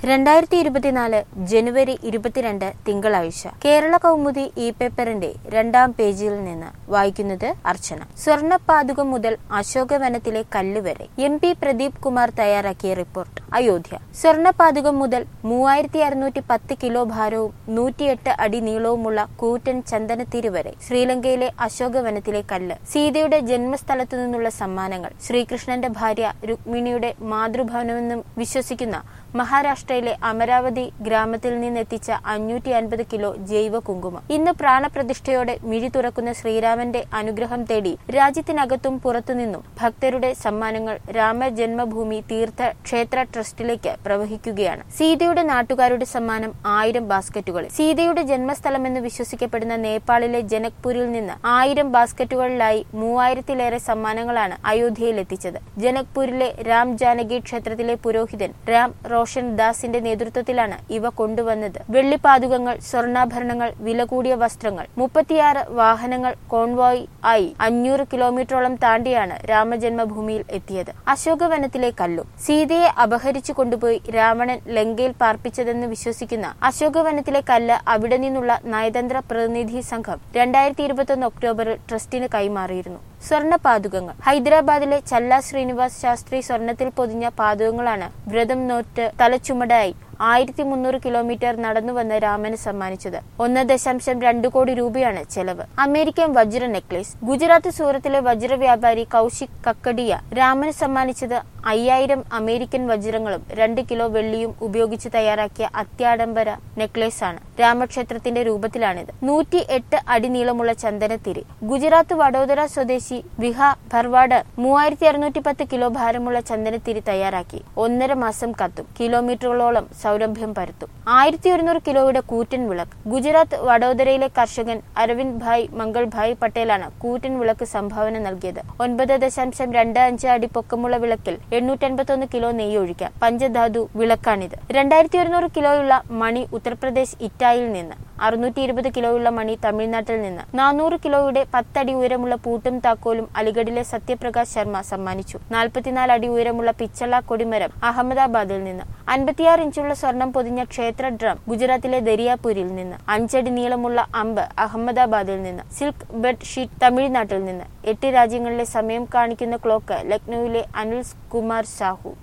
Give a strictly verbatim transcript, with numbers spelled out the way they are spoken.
രണ്ടായിരത്തി ഇരുപത്തിനാല് ജനുവരി ഇരുപത്തിരണ്ട് തിങ്കളാഴ്ച കേരള കൗമുദി ഇ പേപ്പറിന്റെ രണ്ടാം പേജിൽ നിന്ന് വായിക്കുന്നത് അർച്ചന. സ്വർണ്ണപ്പാതുകം മുതൽ അശോകവനത്തിലെ കല്ല് വരെ എം പി പ്രദീപ് കുമാർ തയ്യാറാക്കിയ റിപ്പോർട്ട്. അയോധ്യ. സ്വർണ്ണപ്പാതുകം മുതൽ മൂവായിരത്തി അറുന്നൂറ്റി പത്ത് കിലോ ഭാരവും നൂറ്റിയെട്ട് അടി നീളവുമുള്ള കൂറ്റൻ ചന്ദനത്തിരി വരെ ശ്രീലങ്കയിലെ അശോകവനത്തിലെ കല്ല്. സീതയുടെ ജന്മസ്ഥലത്തു നിന്നുള്ള സമ്മാനങ്ങൾ. ശ്രീകൃഷ്ണന്റെ ഭാര്യ രുക്മിണിയുടെ മാതൃഭവനമെന്നും വിശ്വസിക്കുന്ന മഹാരാഷ്ട്രയിലെ അമരാവതി ഗ്രാമത്തിൽ നിന്നെത്തിച്ച അഞ്ഞൂറ്റി അൻപത് കിലോ ജൈവ കുങ്കുമം. ഇന്ന് പ്രാണപ്രതിഷ്ഠയോടെ മിഴി തുറക്കുന്ന ശ്രീരാമന്റെ അനുഗ്രഹം തേടി രാജ്യത്തിനകത്തും പുറത്തുനിന്നും ഭക്തരുടെ സമ്മാനങ്ങൾ രാമജന്മഭൂമി തീർത്ഥ ക്ഷേത്ര ട്രസ്റ്റിലേക്ക് പ്രവഹിക്കുകയാണ്. സീതയുടെ നാട്ടുകാരുടെ സമ്മാനം ആയിരം ബാസ്ക്കറ്റുകൾ. സീതയുടെ ജന്മസ്ഥലമെന്ന് വിശ്വസിക്കപ്പെടുന്ന നേപ്പാളിലെ ജനക്പൂരിൽ നിന്ന് ആയിരം ബാസ്ക്കറ്റുകളിലായി മൂവായിരത്തിലേറെ സമ്മാനങ്ങളാണ് അയോധ്യയിലെത്തിച്ചത്. ജനക്പൂരിലെ രാം ജാനകി ക്ഷേത്രത്തിലെ പുരോഹിതൻ രാം റോഷൻ ദാസിന്റെ നേതൃത്വത്തിലാണ് ഇവ കൊണ്ടുവന്നത്. വെള്ളിപ്പാതുകങ്ങൾ, സ്വർണ്ണാഭരണങ്ങൾ, വില കൂടിയ വസ്ത്രങ്ങൾ. മുപ്പത്തിയാറ് വാഹനങ്ങൾ കോൺവോയ് ആയി അഞ്ഞൂറ് കിലോമീറ്ററോളം താണ്ടിയാണ് രാമജന്മഭൂമിയിൽ എത്തിയത്. അശോകവനത്തിലെ കല്ലും. സീതയെ അപഹരിച്ചു കൊണ്ടുപോയി രാവണൻ ലങ്കയിൽ പാർപ്പിച്ചതെന്ന് വിശ്വസിക്കുന്ന അശോകവനത്തിലെ കല്ല് അവിടെ നിന്നുള്ള നയതന്ത്ര പ്രതിനിധി സംഘം രണ്ടായിരത്തി ഇരുപത്തൊന്ന് ഒക്ടോബറിൽ ട്രസ്റ്റിന് കൈമാറിയിരുന്നു. സ്വർണ്ണപാതുകങ്ങൾ. ഹൈദരാബാദിലെ ചല്ല ശ്രീനിവാസ് ശാസ്ത്രി സ്വർണത്തിൽ പൊതിഞ്ഞ പാതുകങ്ങളാണ് വ്രതം നോറ്റ് തലച്ചുമടായി ആയിരത്തി മുന്നൂറ് കിലോമീറ്റർ നടന്നുവന്ന് രാമന് സമ്മാനിച്ചത്. ഒന്ന് ദശാംശം രണ്ടു കോടി രൂപയാണ് ചെലവ്. American വജ്ര necklace. ഗുജറാത്ത് സൂറത്തിലെ വജ്ര വ്യാപാരി കൌശിക് കക്കഡിയ രാമന് സമ്മാനിച്ചത് അയ്യായിരം അമേരിക്കൻ വജ്രങ്ങളും രണ്ട് കിലോ വെള്ളിയും ഉപയോഗിച്ച് തയ്യാറാക്കിയ അത്യാഡംബര നെക്ലേസ് ആണ്. രാമക്ഷേത്രത്തിന്റെ രൂപത്തിലാണിത്. നൂറ്റി എട്ട് അടി നീളമുള്ള ചന്ദനത്തിരി. ഗുജറാത്ത് വഡോദര സ്വദേശി വിഹ ഭർവാഡ് മൂവായിരത്തി അറുന്നൂറ്റി പത്ത് കിലോ ഭാരമുള്ള ചന്ദനത്തിരി തയ്യാറാക്കി. ഒന്നര മാസം കത്തും. കിലോമീറ്ററുകളോളം സൗരഭ്യം പരത്തും. ആയിരത്തി ഒരുന്നൂറ് കിലോയുടെ കൂറ്റൻ വിളക്ക്. ഗുജറാത്ത് വഡോദരയിലെ കർഷകൻ അരവിന്ദ് ഭായ് മംഗൾ ഭായ് പട്ടേലാണ് കൂറ്റൻ വിളക്ക് സംഭാവന നൽകിയത്. ഒൻപത് ദശാംശം രണ്ട് അഞ്ച് അടി പൊക്കമുള്ള വിളക്കിൽ എണ്ണൂറ്റി അൻപത്തൊന്ന് കിലോ നെയ്യ് ഒഴിക്കാം. പഞ്ചധാതു വിളക്കാണിത്. രണ്ടായിരത്തി ഒരുന്നൂറ് കിലോയുള്ള മണി ഉത്തർപ്രദേശ് ഇറ്റായിൽ നിന്ന്. അറുന്നൂറ്റി ഇരുപത് കിലോയുള്ള മണി തമിഴ്നാട്ടിൽ നിന്ന്. നാനൂറ് കിലോയുടെ പത്തടി ഉയരമുള്ള പൂട്ടും താക്കോലും അലിഗഡിലെ സത്യപ്രകാശ് ശർമ്മ സമ്മാനിച്ചു. നാൽപ്പത്തിനാല് അടി ഉയരമുള്ള പിച്ചള കൊടിമരം അഹമ്മദാബാദിൽ നിന്ന്. അൻപത്തിയാറ് ഇഞ്ചുള്ള സ്വർണം പൊതിഞ്ഞ ക്ഷേത്ര ഡ്രം ഗുജറാത്തിലെ ദരിയാപൂരിൽ നിന്ന്. അഞ്ചടി നീളമുള്ള അമ്പ് അഹമ്മദാബാദിൽ നിന്ന്. സിൽക്ക് ബെഡ് ഷീറ്റ് തമിഴ്നാട്ടിൽ നിന്ന്. എട്ട് രാജ്യങ്ങളിലെ സമയം കാണിക്കുന്ന ക്ലോക്ക് ലക്നൌവിലെ അനിൽ കുമാർ സാഹു.